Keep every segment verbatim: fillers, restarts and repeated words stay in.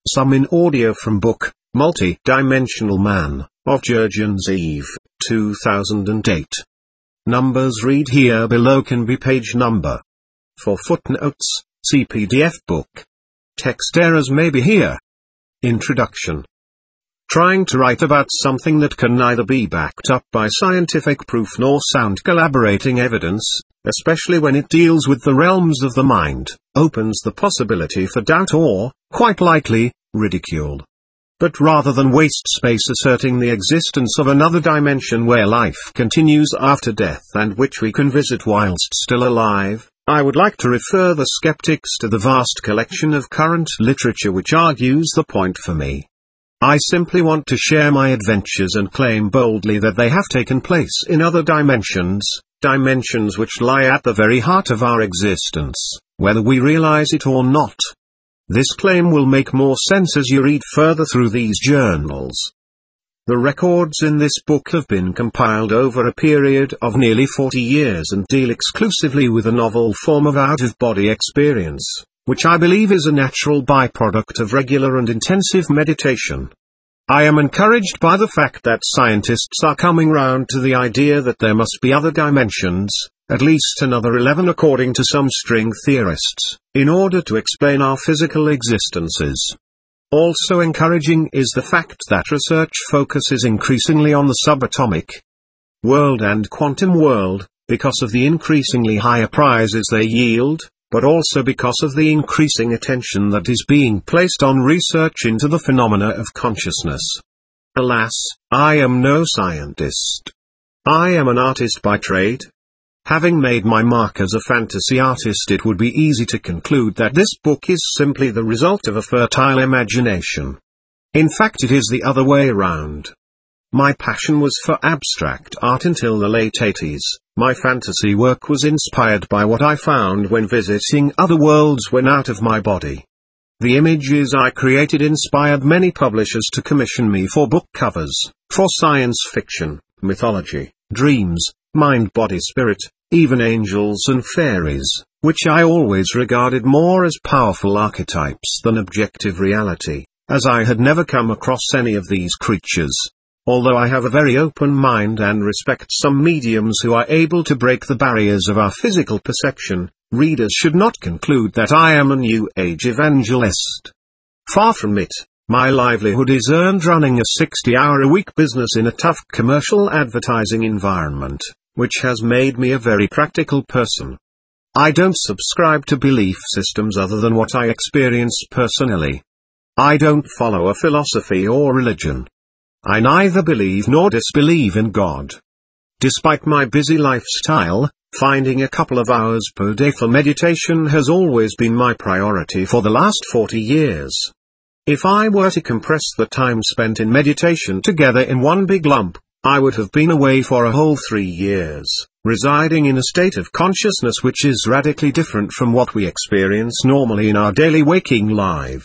some in audio from book, Multi-Dimensional Man, of Jurgen Zeev, two thousand eight. Numbers read here below can be page number. For footnotes, see P D F book. Text errors may be here. Introduction. Trying to write about something that can neither be backed up by scientific proof nor sound collaborating evidence, especially when it deals with the realms of the mind, opens the possibility for doubt or, quite likely, ridicule. But rather than waste space asserting the existence of another dimension where life continues after death and which we can visit whilst still alive, I would like to refer the skeptics to the vast collection of current literature which argues the point for me. I simply want to share my adventures and claim boldly that they have taken place in other dimensions, dimensions which lie at the very heart of our existence, whether we realize it or not. This claim will make more sense as you read further through these journals. The records in this book have been compiled over a period of nearly forty years and deal exclusively with a novel form of out-of-body experience, which I believe is a natural byproduct of regular and intensive meditation. I am encouraged by the fact that scientists are coming round to the idea that there must be other dimensions, at least another eleven according to some string theorists, in order to explain our physical existences. Also encouraging is the fact that research focuses increasingly on the subatomic world and quantum world, because of the increasingly higher prizes they yield, but also because of the increasing attention that is being placed on research into the phenomena of consciousness. Alas, I am no scientist. I am an artist by trade. Having made my mark as a fantasy artist, it would be easy to conclude that this book is simply the result of a fertile imagination. In fact, it is the other way around. My passion was for abstract art until the late eighties. My fantasy work was inspired by what I found when visiting other worlds when out of my body. The images I created inspired many publishers to commission me for book covers, for science fiction, mythology, dreams, mind, body, spirit, even angels and fairies, which I always regarded more as powerful archetypes than objective reality, as I had never come across any of these creatures. Although I have a very open mind and respect some mediums who are able to break the barriers of our physical perception, readers should not conclude that I am a New Age evangelist. Far from it. My livelihood is earned running a sixty-hour-a-week business in a tough commercial advertising environment, which has made me a very practical person. I don't subscribe to belief systems other than what I experience personally. I don't follow a philosophy or religion. I neither believe nor disbelieve in God. Despite my busy lifestyle, finding a couple of hours per day for meditation has always been my priority for the last forty years. If I were to compress the time spent in meditation together in one big lump, I would have been away for a whole three years, residing in a state of consciousness which is radically different from what we experience normally in our daily waking lives.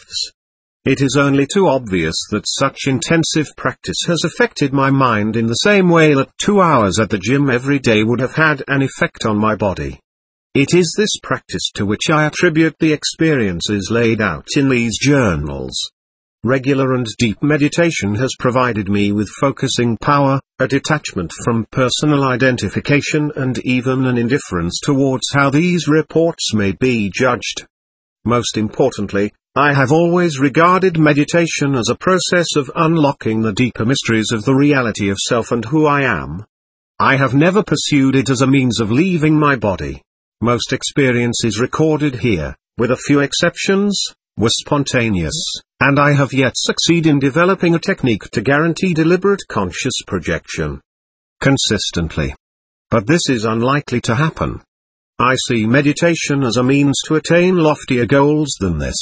It is only too obvious that such intensive practice has affected my mind in the same way that two hours at the gym every day would have had an effect on my body. It is this practice to which I attribute the experiences laid out in these journals. Regular and deep meditation has provided me with focusing power, a detachment from personal identification and even an indifference towards how these reports may be judged. Most importantly, I have always regarded meditation as a process of unlocking the deeper mysteries of the reality of self and who I am. I have never pursued it as a means of leaving my body. Most experiences recorded here, with a few exceptions, were spontaneous, and I have yet succeed in developing a technique to guarantee deliberate conscious projection consistently. But this is unlikely to happen. I see meditation as a means to attain loftier goals than this.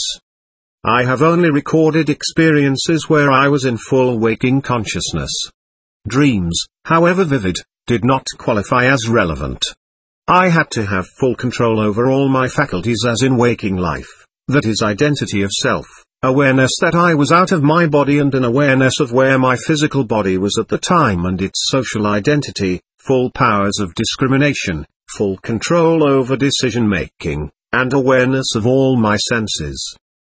I have only recorded experiences where I was in full waking consciousness. Dreams, however vivid, did not qualify as relevant. I had to have full control over all my faculties as in waking life, that is identity of self, awareness that I was out of my body and an awareness of where my physical body was at the time and its social identity, full powers of discrimination, full control over decision-making, and awareness of all my senses.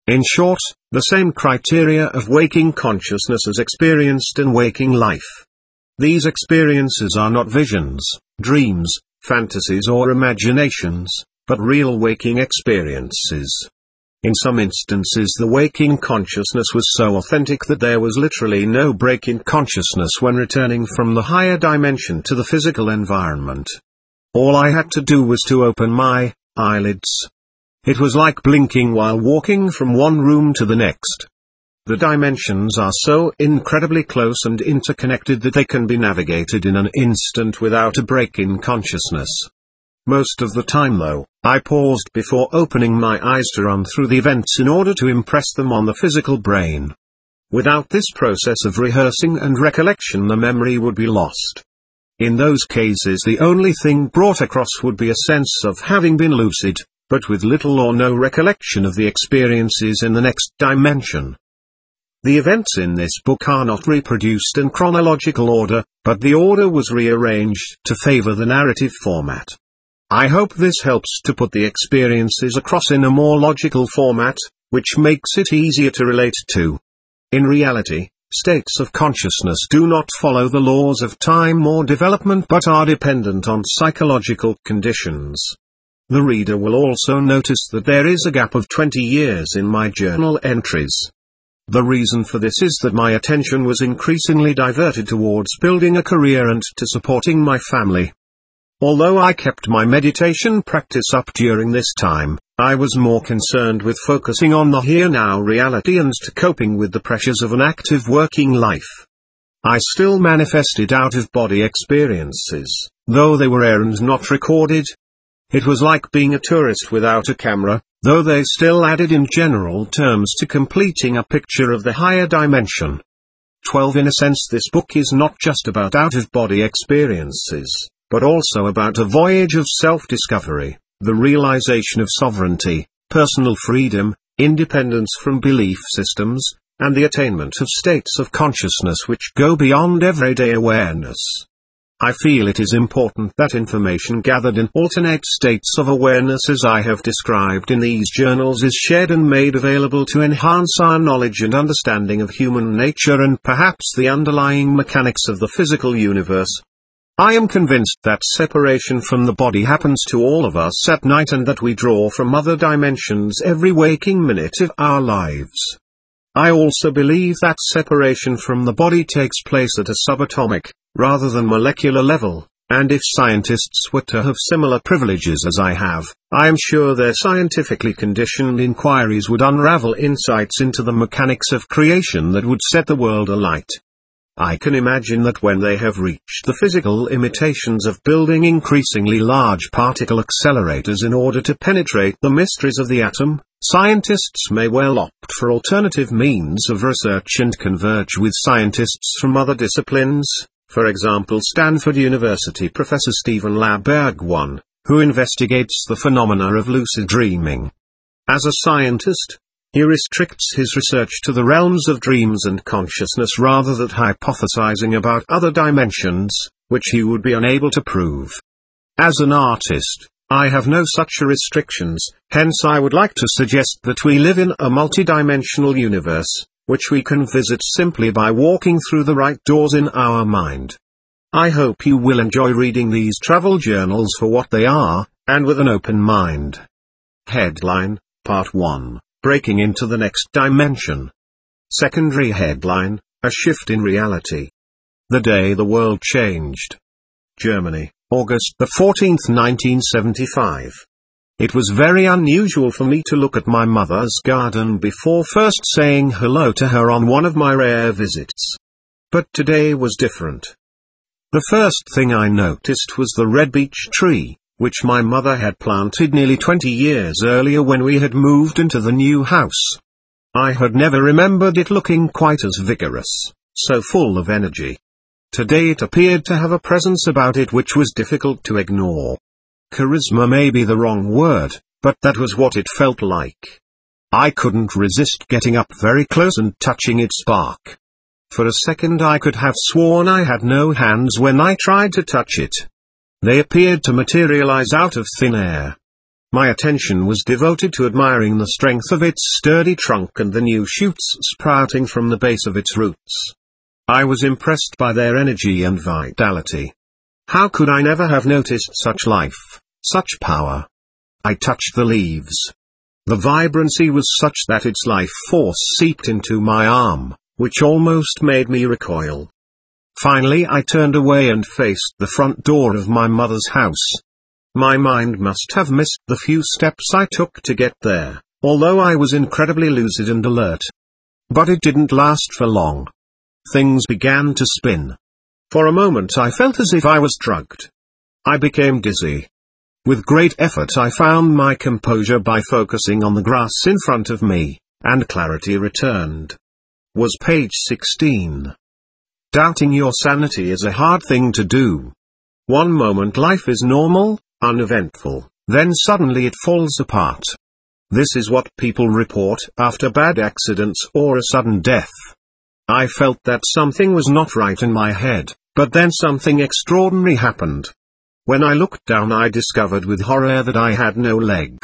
In short, the same criteria of waking consciousness as experienced in waking life. These experiences are not visions, dreams, fantasies or imaginations, but real waking experiences. In some instances the waking consciousness was so authentic that there was literally no break in consciousness when returning from the higher dimension to the physical environment. All I had to do was to open my eyelids. It was like blinking while walking from one room to the next. The dimensions are so incredibly close and interconnected that they can be navigated in an instant without a break in consciousness. Most of the time though, I paused before opening my eyes to run through the events in order to impress them on the physical brain. Without this process of rehearsing and recollection, the memory would be lost. In those cases the only thing brought across would be a sense of having been lucid, but with little or no recollection of the experiences in the next dimension. The events in this book are not reproduced in chronological order, but the order was rearranged to favor the narrative format. I hope this helps to put the experiences across in a more logical format, which makes it easier to relate to. In reality, states of consciousness do not follow the laws of time or development but are dependent on psychological conditions. The reader will also notice that there is a gap of twenty years in my journal entries. The reason for this is that my attention was increasingly diverted towards building a career and to supporting my family. Although I kept my meditation practice up during this time, I was more concerned with focusing on the here-now reality and to coping with the pressures of an active working life. I still manifested out-of-body experiences, though they were rare and not recorded. It was like being a tourist without a camera, though they still added in general terms to completing a picture of the higher dimension. twelve In a sense, this book is not just about out-of-body experiences, but also about a voyage of self-discovery, the realization of sovereignty, personal freedom, independence from belief systems, and the attainment of states of consciousness which go beyond everyday awareness. I feel it is important that information gathered in alternate states of awareness as I have described in these journals is shared and made available to enhance our knowledge and understanding of human nature and perhaps the underlying mechanics of the physical universe. I am convinced that separation from the body happens to all of us at night and that we draw from other dimensions every waking minute of our lives. I also believe that separation from the body takes place at a subatomic, rather than molecular level, and if scientists were to have similar privileges as I have, I am sure their scientifically conditioned inquiries would unravel insights into the mechanics of creation that would set the world alight. I can imagine that when they have reached the physical imitations of building increasingly large particle accelerators in order to penetrate the mysteries of the atom, scientists may well opt for alternative means of research and converge with scientists from other disciplines, for example Stanford University Professor Stephen LaBerge, who investigates the phenomena of lucid dreaming. As a scientist, he restricts his research to the realms of dreams and consciousness rather than hypothesizing about other dimensions, which he would be unable to prove. As an artist, I have no such restrictions, hence I would like to suggest that we live in a multidimensional universe, which we can visit simply by walking through the right doors in our mind. I hope you will enjoy reading these travel journals for what they are, and with an open mind. Headline, Part one. Breaking into the next dimension. Secondary headline, A Shift in Reality. The Day the World Changed. Germany, August the fourteenth, nineteen seventy-five. It was very unusual for me to look at my mother's garden before first saying hello to her on one of my rare visits. But today was different. The first thing I noticed was the red beech tree, which my mother had planted nearly twenty years earlier when we had moved into the new house. I had never remembered it looking quite as vigorous, so full of energy. Today it appeared to have a presence about it which was difficult to ignore. Charisma may be the wrong word, but that was what it felt like. I couldn't resist getting up very close and touching its bark. For a second I could have sworn I had no hands when I tried to touch it. They appeared to materialize out of thin air. My attention was devoted to admiring the strength of its sturdy trunk and the new shoots sprouting from the base of its roots. I was impressed by their energy and vitality. How could I never have noticed such life, such power? I touched the leaves. The vibrancy was such that its life force seeped into my arm, which almost made me recoil. Finally I turned away and faced the front door of my mother's house. My mind must have missed the few steps I took to get there, although I was incredibly lucid and alert. But it didn't last for long. Things began to spin. For a moment I felt as if I was drugged. I became dizzy. With great effort I found my composure by focusing on the grass in front of me, and clarity returned. Was page sixteen. Doubting your sanity is a hard thing to do. One moment life is normal, uneventful, then suddenly it falls apart. This is what people report after bad accidents or a sudden death. I felt that something was not right in my head, but then something extraordinary happened. When I looked down I discovered with horror that I had no legs.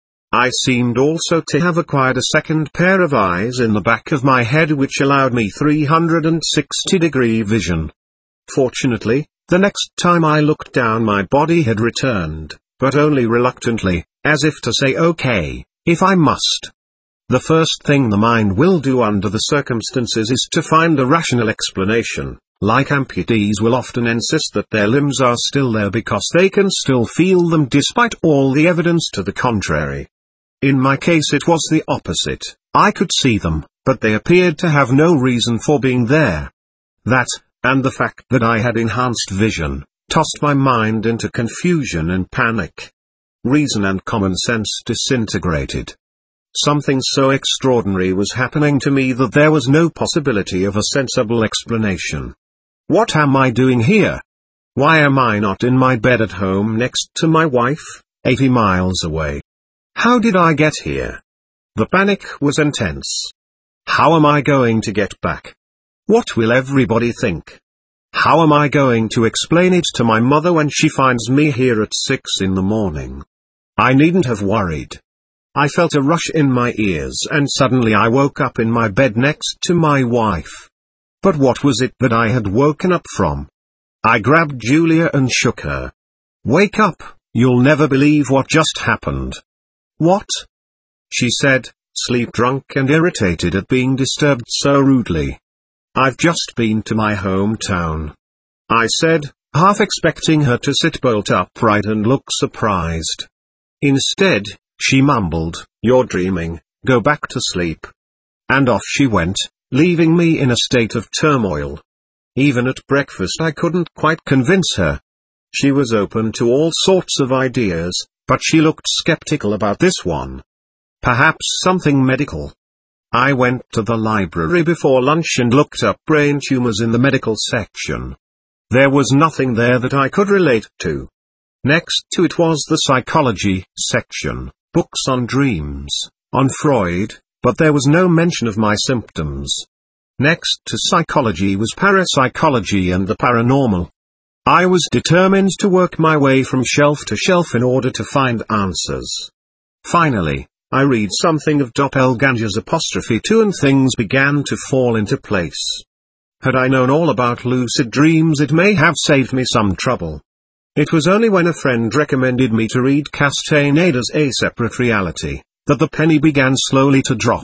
I seemed also to have acquired a second pair of eyes in the back of my head which allowed me three hundred sixty degree vision. Fortunately, the next time I looked down my body had returned, but only reluctantly, as if to say okay, if I must. The first thing the mind will do under the circumstances is to find a rational explanation. Like amputees will often insist that their limbs are still there because they can still feel them despite all the evidence to the contrary. In my case it was the opposite. I could see them, but they appeared to have no reason for being there. That, and the fact that I had enhanced vision, tossed my mind into confusion and panic. Reason and common sense disintegrated. Something so extraordinary was happening to me that there was no possibility of a sensible explanation. What am I doing here? Why am I not in my bed at home next to my wife, eighty miles away? How did I get here? The panic was intense. How am I going to get back? What will everybody think? How am I going to explain it to my mother when she finds me here at six in the morning? I needn't have worried. I felt a rush in my ears and suddenly I woke up in my bed next to my wife. But what was it that I had woken up from? I grabbed Julia and shook her. Wake up, you'll never believe what just happened. What? She said, sleep-drunk and irritated at being disturbed so rudely. I've just been to my hometown. I said, half expecting her to sit bolt upright and look surprised. Instead, she mumbled, "You're dreaming, go back to sleep." And off she went, leaving me in a state of turmoil. Even at breakfast I couldn't quite convince her. She was open to all sorts of ideas, but she looked skeptical about this one. Perhaps something medical. I went to the library before lunch and looked up brain tumors in the medical section. There was nothing there that I could relate to. Next to it was the psychology section, books on dreams, on Freud, but there was no mention of my symptoms. Next to psychology was parapsychology and the paranormal. I was determined to work my way from shelf to shelf in order to find answers. Finally, I read something of Doppelganger's apostrophe two and things began to fall into place. Had I known all about lucid dreams it may have saved me some trouble. It was only when a friend recommended me to read Castaneda's A Separate Reality, that the penny began slowly to drop.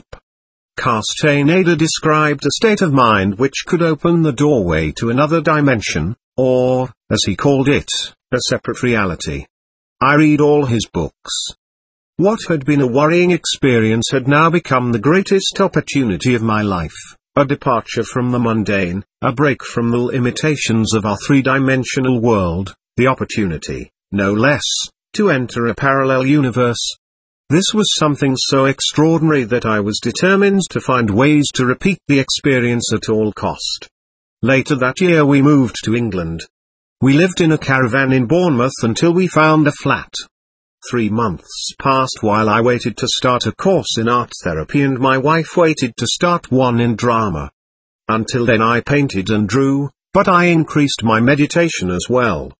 Castaneda described a state of mind which could open the doorway to another dimension, or, as he called it, a separate reality. I read all his books. What had been a worrying experience had now become the greatest opportunity of my life, a departure from the mundane, a break from the limitations of our three-dimensional world, the opportunity, no less, to enter a parallel universe. This was something so extraordinary that I was determined to find ways to repeat the experience at all cost. Later that year we moved to England. We lived in a caravan in Bournemouth until we found a flat. Three months passed while I waited to start a course in art therapy and my wife waited to start one in drama. Until then I painted and drew, but I increased my meditation as well.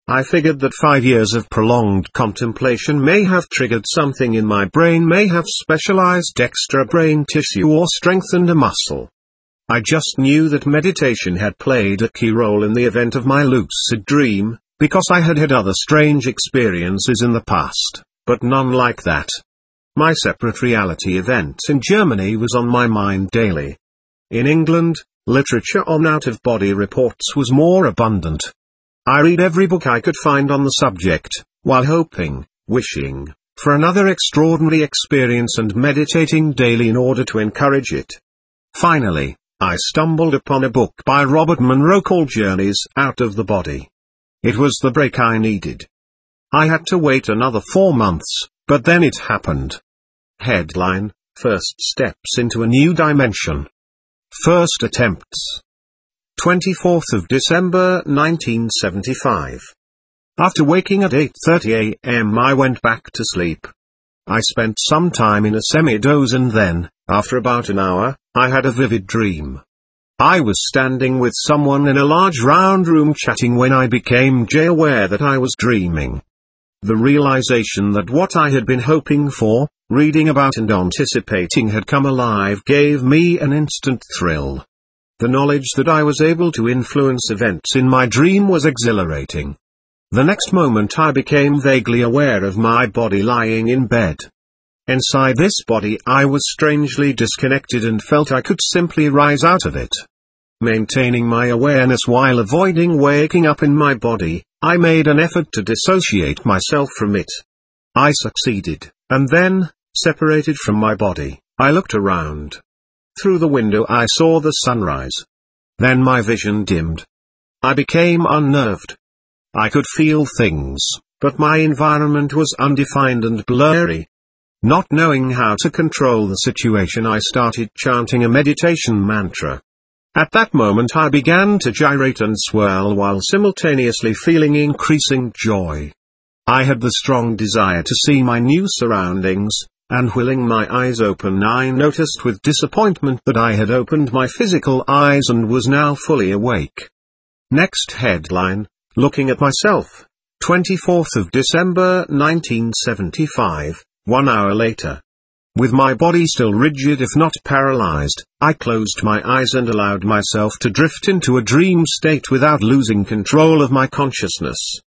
I figured that five years of prolonged contemplation may have triggered something in my brain, may have specialized extra brain tissue or strengthened a muscle. I just knew that meditation had played a key role in the event of my lucid dream, because I had had other strange experiences in the past, but none like that. My separate reality event in Germany was on my mind daily. In England, literature on out-of-body reports was more abundant. I read every book I could find on the subject, while hoping, wishing, for another extraordinary experience and meditating daily in order to encourage it. Finally, I stumbled upon a book by Robert Monroe called Journeys Out of the Body. It was the break I needed. I had to wait another four months, but then it happened. Headline: First Steps into a New Dimension. First Attempts. twenty-fourth of December nineteen seventy-five. After waking at eight thirty a m I went back to sleep. I spent some time in a semi-doze and then, after about an hour, I had a vivid dream. I was standing with someone in a large round room chatting when I became jay aware that I was dreaming. The realization that what I had been hoping for, reading about and anticipating had come alive gave me an instant thrill. The knowledge that I was able to influence events in my dream was exhilarating. The next moment I became vaguely aware of my body lying in bed. Inside this body I was strangely disconnected and felt I could simply rise out of it. Maintaining my awareness while avoiding waking up in my body, I made an effort to dissociate myself from it. I succeeded, and then, separated from my body, I looked around. Through the window I saw the sunrise. Then my vision dimmed. I became unnerved. I could feel things, but my environment was undefined and blurry. Not knowing how to control the situation, I started chanting a meditation mantra. At that moment I began to gyrate and swirl while simultaneously feeling increasing joy. I had the strong desire to see my new surroundings, and whiling my eyes open I noticed with disappointment that I had opened my physical eyes and was now fully awake. Next headline: Looking at myself. twenty-fourth of December nineteen seventy-five, one hour later. With my body still rigid if not paralyzed, I closed my eyes and allowed myself to drift into a dream state without losing control of my consciousness.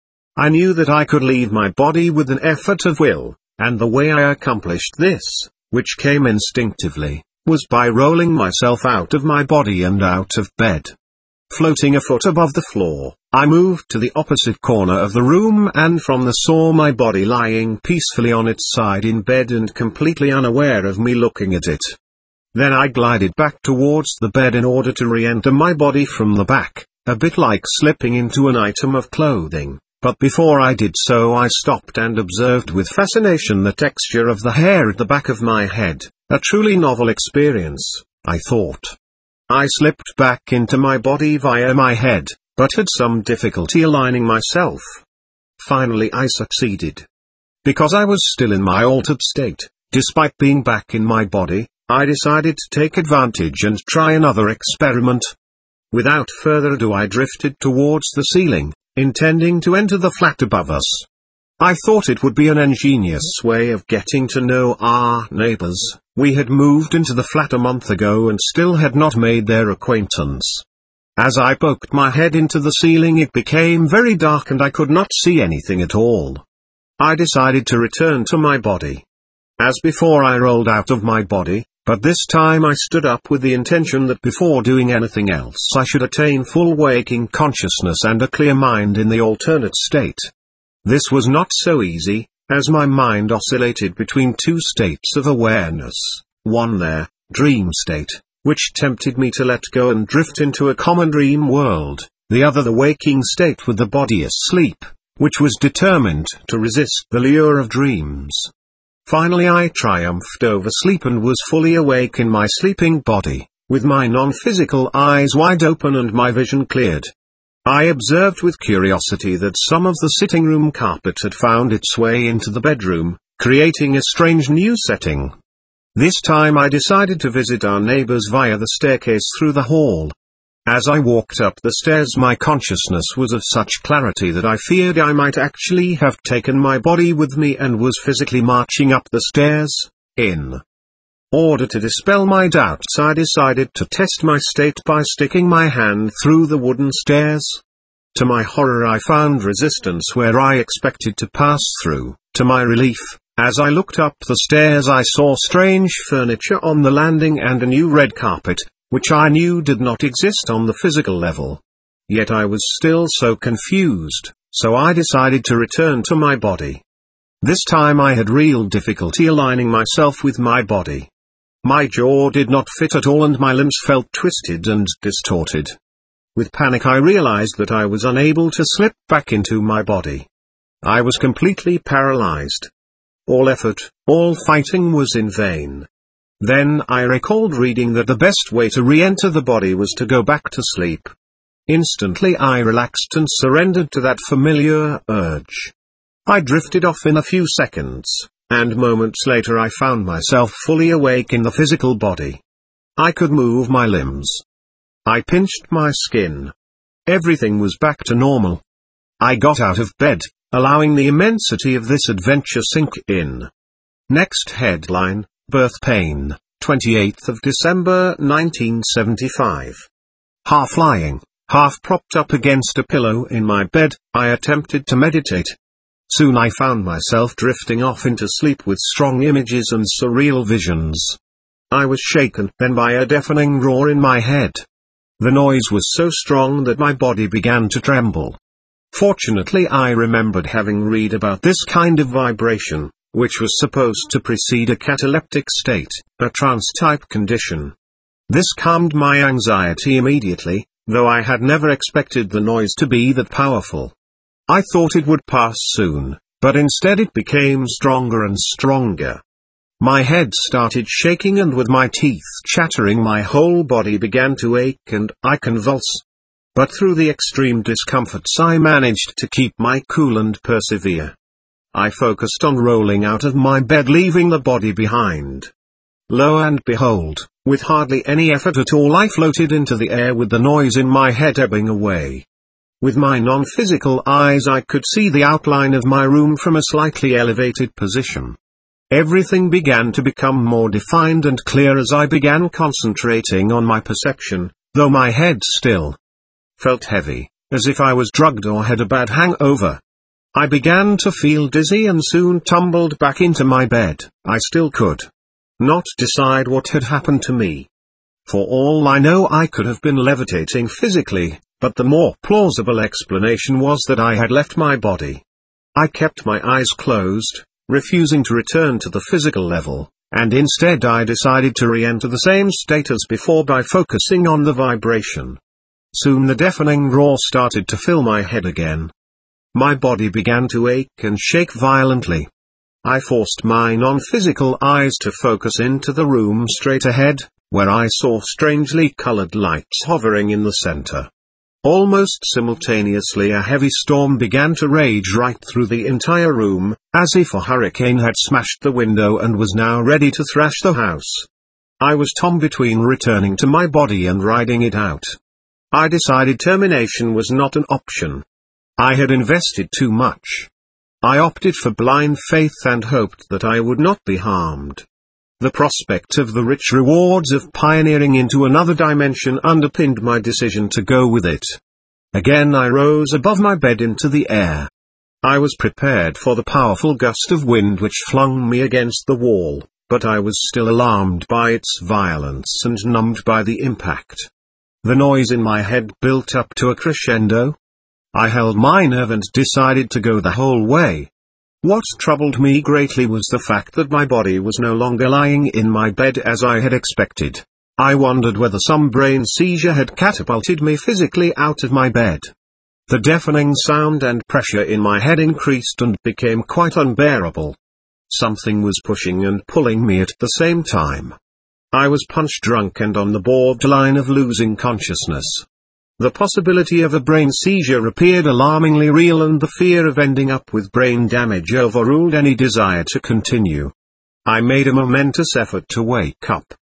I knew that I could leave my body with an effort of will, and the way I accomplished this, which came instinctively, was by rolling myself out of my body and out of bed. Floating a foot above the floor, I moved to the opposite corner of the room and from there saw my body lying peacefully on its side in bed and completely unaware of me looking at it. Then I glided back towards the bed in order to re-enter my body from the back, a bit like slipping into an item of clothing, but before I did so I stopped and observed with fascination the texture of the hair at the back of my head, a truly novel experience, I thought. I slipped back into my body via my head, but had some difficulty aligning myself. Finally I succeeded. Because I was still in my altered state, despite being back in my body, I decided to take advantage and try another experiment. Without further ado I drifted towards the ceiling, intending to enter the flat above us. I thought it would be an ingenious way of getting to know our neighbors. We had moved into the flat a month ago and still had not made their acquaintance. As I poked my head into the ceiling it became very dark and I could not see anything at all. I decided to return to my body. As before I rolled out of my body, but this time I stood up with the intention that before doing anything else I should attain full waking consciousness and a clear mind in the alternate state. This was not so easy, as my mind oscillated between two states of awareness, one there, dream state, which tempted me to let go and drift into a common dream world, the other the waking state with the body asleep, which was determined to resist the lure of dreams. Finally I triumphed over sleep and was fully awake in my sleeping body, with my non-physical eyes wide open and my vision cleared. I observed with curiosity that some of the sitting room carpet had found its way into the bedroom, creating a strange new setting. This time I decided to visit our neighbors via the staircase through the hall. As I walked up the stairs, my consciousness was of such clarity that I feared I might actually have taken my body with me and was physically marching up the stairs. In order to dispel my doubts, I decided to test my state by sticking my hand through the wooden stairs. To my horror, I found resistance where I expected to pass through. To my relief, as I looked up the stairs, I saw strange furniture on the landing and a new red carpet, which I knew did not exist on the physical level. Yet I was still so confused, so I decided to return to my body. This time I had real difficulty aligning myself with my body. My jaw did not fit at all and my limbs felt twisted and distorted. With panic I realized that I was unable to slip back into my body. I was completely paralyzed. All effort, all fighting was in vain. Then I recalled reading that the best way to re-enter the body was to go back to sleep. Instantly I relaxed and surrendered to that familiar urge. I drifted off in a few seconds, and moments later I found myself fully awake in the physical body. I could move my limbs. I pinched my skin. Everything was back to normal. I got out of bed, allowing the immensity of this adventure sink in. Next headline. Birth pain, twenty-eighth of December nineteen seventy-five. Half lying, half propped up against a pillow in my bed, I attempted to meditate. Soon I found myself drifting off into sleep with strong images and surreal visions. I was shaken then by a deafening roar in my head. The noise was so strong that my body began to tremble. Fortunately, I remembered having read about this kind of vibration, which was supposed to precede a cataleptic state, a trance-type condition. This calmed my anxiety immediately, though I had never expected the noise to be that powerful. I thought it would pass soon, but instead it became stronger and stronger. My head started shaking and with my teeth chattering my whole body began to ache and I convulse. But through the extreme discomforts I managed to keep my cool and persevere. I focused on rolling out of my bed, leaving the body behind. Lo and behold, with hardly any effort at all I floated into the air with the noise in my head ebbing away. With my non-physical eyes I could see the outline of my room from a slightly elevated position. Everything began to become more defined and clear as I began concentrating on my perception, though my head still felt heavy, as if I was drugged or had a bad hangover. I began to feel dizzy and soon tumbled back into my bed. I still could not decide what had happened to me. For all I know, I could have been levitating physically, but the more plausible explanation was that I had left my body. I kept my eyes closed, refusing to return to the physical level, and instead I decided to re-enter the same state as before by focusing on the vibration. Soon the deafening roar started to fill my head again. My body began to ache and shake violently. I forced my non-physical eyes to focus into the room straight ahead, where I saw strangely colored lights hovering in the center. Almost simultaneously a heavy storm began to rage right through the entire room, as if a hurricane had smashed the window and was now ready to thrash the house. I was torn between returning to my body and riding it out. I decided termination was not an option. I had invested too much. I opted for blind faith and hoped that I would not be harmed. The prospect of the rich rewards of pioneering into another dimension underpinned my decision to go with it. Again I rose above my bed into the air. I was prepared for the powerful gust of wind which flung me against the wall, but I was still alarmed by its violence and numbed by the impact. The noise in my head built up to a crescendo. I held my nerve and decided to go the whole way. What troubled me greatly was the fact that my body was no longer lying in my bed as I had expected. I wondered whether some brain seizure had catapulted me physically out of my bed. The deafening sound and pressure in my head increased and became quite unbearable. Something was pushing and pulling me at the same time. I was punch drunk and on the borderline of losing consciousness. The possibility of a brain seizure appeared alarmingly real, and the fear of ending up with brain damage overruled any desire to continue. I made a momentous effort to wake up.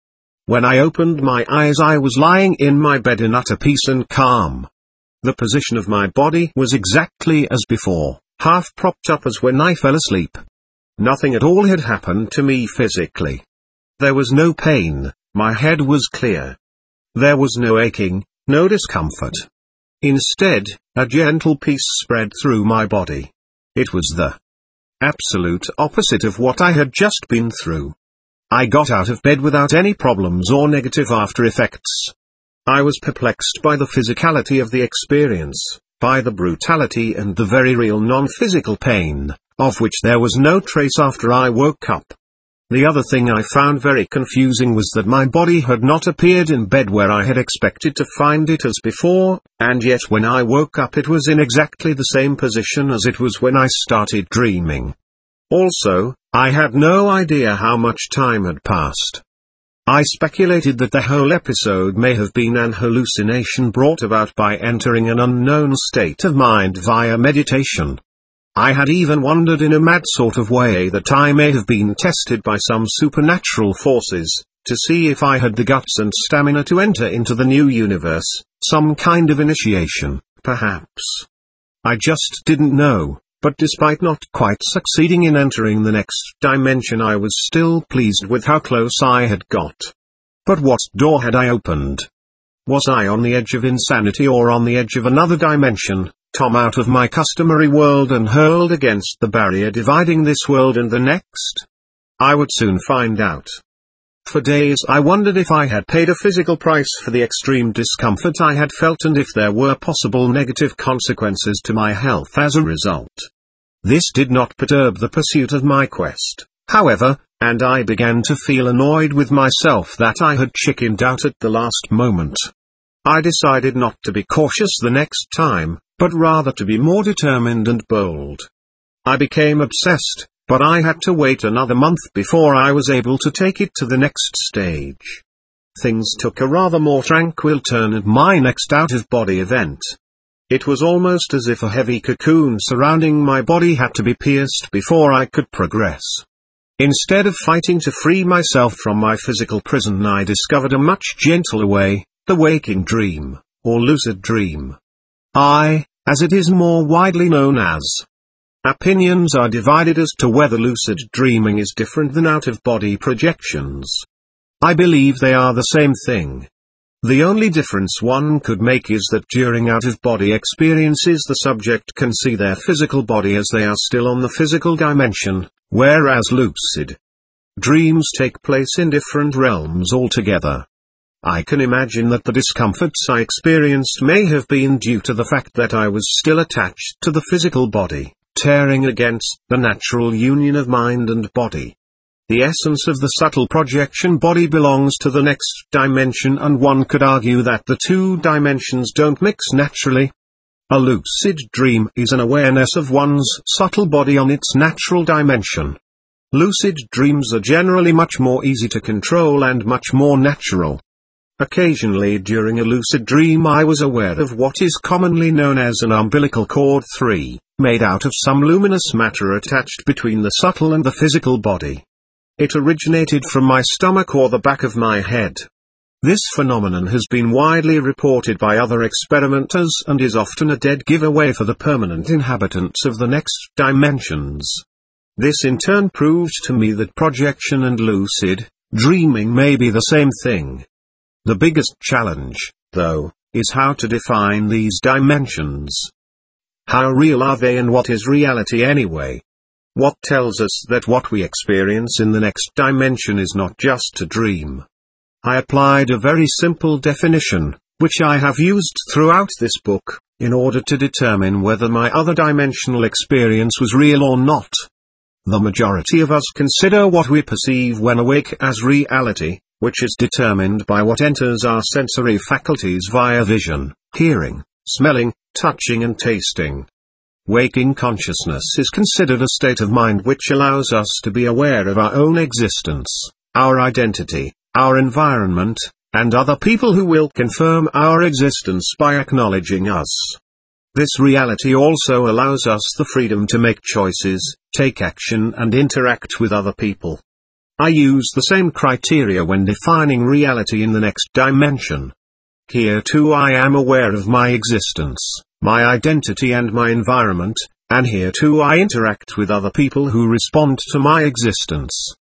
When I opened my eyes I was lying in my bed in utter peace and calm. The position of my body was exactly as before, half propped up as when I fell asleep. Nothing at all had happened to me physically. There was no pain, my head was clear. There was no aching, no discomfort. Instead, a gentle peace spread through my body. It was the absolute opposite of what I had just been through. I got out of bed without any problems or negative after effects. I was perplexed by the physicality of the experience, by the brutality and the very real non-physical pain, of which there was no trace after I woke up. The other thing I found very confusing was that my body had not appeared in bed where I had expected to find it as before, and yet when I woke up it was in exactly the same position as it was when I started dreaming. Also, I had no idea how much time had passed. I speculated that the whole episode may have been an hallucination brought about by entering an unknown state of mind via meditation. I had even wondered in a mad sort of way that I may have been tested by some supernatural forces, to see if I had the guts and stamina to enter into the new universe, some kind of initiation, perhaps. I just didn't know, but despite not quite succeeding in entering the next dimension I was still pleased with how close I had got. But what door had I opened? Was I on the edge of insanity or on the edge of another dimension? Come out of my customary world and hurled against the barrier dividing this world and the next? I would soon find out. For days I wondered if I had paid a physical price for the extreme discomfort I had felt and if there were possible negative consequences to my health as a result. This did not perturb the pursuit of my quest, however, and I began to feel annoyed with myself that I had chickened out at the last moment. I decided not to be cautious the next time, but rather to be more determined and bold. I became obsessed, but I had to wait another month before I was able to take it to the next stage. Things took a rather more tranquil turn at my next out-of-body event. It was almost as if a heavy cocoon surrounding my body had to be pierced before I could progress. Instead of fighting to free myself from my physical prison, I discovered a much gentler way, the waking dream, or lucid dream. I, as it is more widely known as. Opinions are divided as to whether lucid dreaming is different than out-of-body projections. I believe they are the same thing. The only difference one could make is that during out-of-body experiences the subject can see their physical body as they are still on the physical dimension, whereas lucid dreams take place in different realms altogether. I can imagine that the discomforts I experienced may have been due to the fact that I was still attached to the physical body, tearing against the natural union of mind and body. The essence of the subtle projection body belongs to the next dimension, and one could argue that the two dimensions don't mix naturally. A lucid dream is an awareness of one's subtle body on its natural dimension. Lucid dreams are generally much more easy to control and much more natural. Occasionally during a lucid dream I was aware of what is commonly known as an umbilical cord three, made out of some luminous matter attached between the subtle and the physical body. It originated from my stomach or the back of my head. This phenomenon has been widely reported by other experimenters and is often a dead giveaway for the permanent inhabitants of the next dimensions. This in turn proved to me that projection and lucid dreaming may be the same thing. The biggest challenge, though, is how to define these dimensions. How real are they, and what is reality anyway? What tells us that what we experience in the next dimension is not just a dream? I applied a very simple definition, which I have used throughout this book, in order to determine whether my other dimensional experience was real or not. The majority of us consider what we perceive when awake as reality, which is determined by what enters our sensory faculties via vision, hearing, smelling, touching and tasting. Waking consciousness is considered a state of mind which allows us to be aware of our own existence, our identity, our environment, and other people who will confirm our existence by acknowledging us. This reality also allows us the freedom to make choices, take action and interact with other people. I use the same criteria when defining reality in the next dimension. Here too I am aware of my existence, my identity and my environment, and here too I interact with other people who respond to my existence.